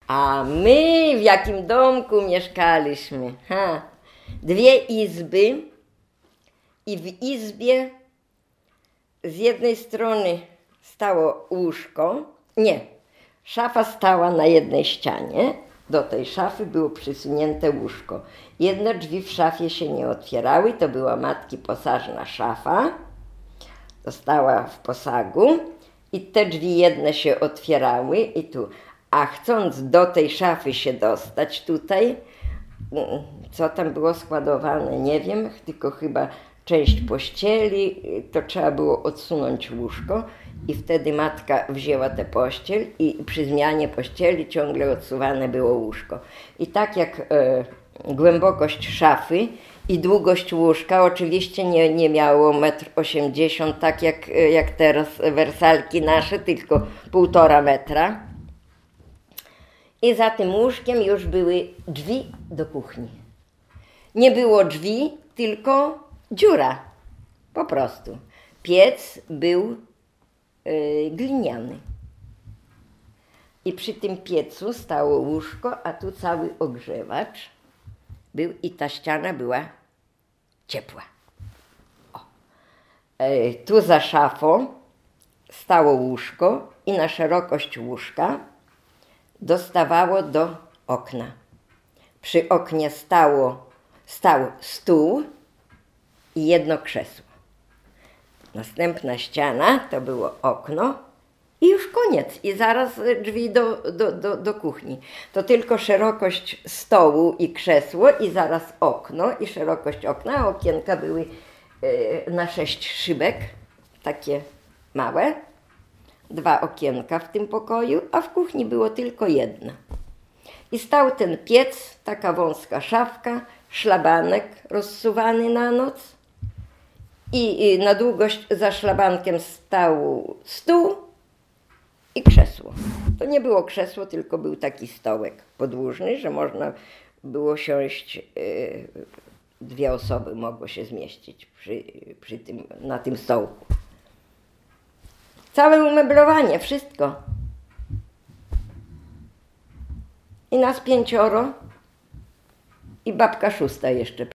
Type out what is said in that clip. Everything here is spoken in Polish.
A my w jakim domku mieszkaliśmy? 2 izby i w izbie z jednej strony stało łóżko, szafa stała na jednej ścianie, do tej szafy było przysunięte łóżko. Jedne drzwi w szafie się nie otwierały, to była matki posażna szafa, to stała w posagu i te drzwi jedne się otwierały i tu. A chcąc do tej szafy się dostać tutaj, co tam było składowane, nie wiem, tylko chyba część pościeli, to trzeba było odsunąć łóżko i wtedy matka wzięła tę pościel i przy zmianie pościeli ciągle odsuwane było łóżko. I tak jak głębokość szafy i długość łóżka oczywiście nie miało 1,80 m, tak jak teraz wersalki nasze, tylko 1,5 metra. I za tym łóżkiem już były drzwi do kuchni. Nie było drzwi, tylko dziura, po prostu. Piec był gliniany. I przy tym piecu stało łóżko, a tu cały ogrzewacz był i ta ściana była ciepła. Tu za szafą stało łóżko i na szerokość łóżka dostawało do okna. Przy oknie stał stół i jedno krzesło. Następna ściana to było okno i już koniec. I zaraz drzwi do kuchni. To tylko szerokość stołu i krzesło i zaraz okno i szerokość okna. A okienka były na 6 szybek, takie małe. 2 okienka w tym pokoju, a w kuchni było tylko jedno. I stał ten piec, taka wąska szafka, szlabanek rozsuwany na noc i na długość za szlabankiem stał stół i krzesło. To nie było krzesło, tylko był taki stołek podłużny, że można było siąść, 2 osoby mogło się zmieścić na tym stołku. Całe umeblowanie, wszystko. I nas 5 i babka 6 jeszcze